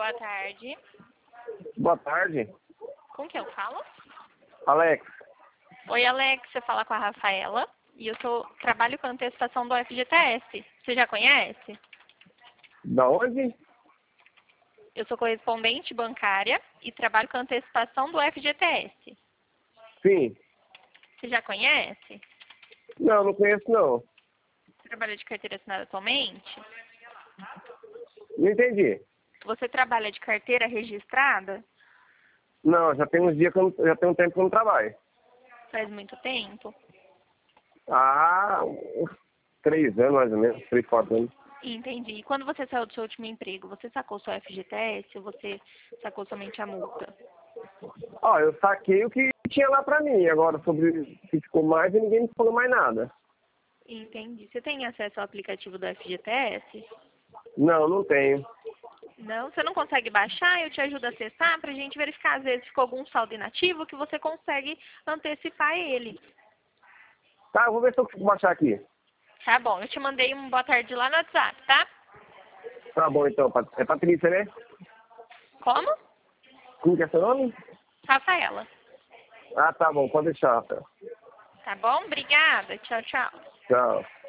Boa tarde. Boa tarde. Com quem eu falo? Alex. Oi, Alex. Você fala com a Rafaela. E eu trabalho com antecipação do FGTS. Você já conhece? Da onde? Eu sou correspondente bancária e trabalho com antecipação do FGTS. Sim. Você já conhece? Não, não conheço não. Você trabalha de carteira assinada atualmente? Não entendi. Você trabalha de carteira registrada? Não, já tem uns dias que já tem um tempo que eu não trabalho. Faz muito tempo. Uns 3 anos mais ou menos, 3, 4 anos. Entendi. E quando você saiu do seu último emprego, você sacou só FGTS ou você sacou somente a multa? Ó, eu saquei o que tinha lá pra mim. Agora, sobre o que ficou mais, ninguém me falou mais nada. Entendi. Você tem acesso ao aplicativo do FGTS? Não, não tenho. Não? Você não consegue baixar? Eu te ajudo a acessar para a gente verificar. Às vezes ficou algum saldo inativo que você consegue antecipar ele. Tá, eu vou ver se eu consigo baixar aqui. Tá bom. Eu te mandei um boa tarde lá no WhatsApp, tá? Tá bom, então. É Patrícia, né? Como? Como que é seu nome? Rafaela. Ah, tá bom. Pode deixar, Rafael. Tá bom? Obrigada. Tchau, tchau. Tchau.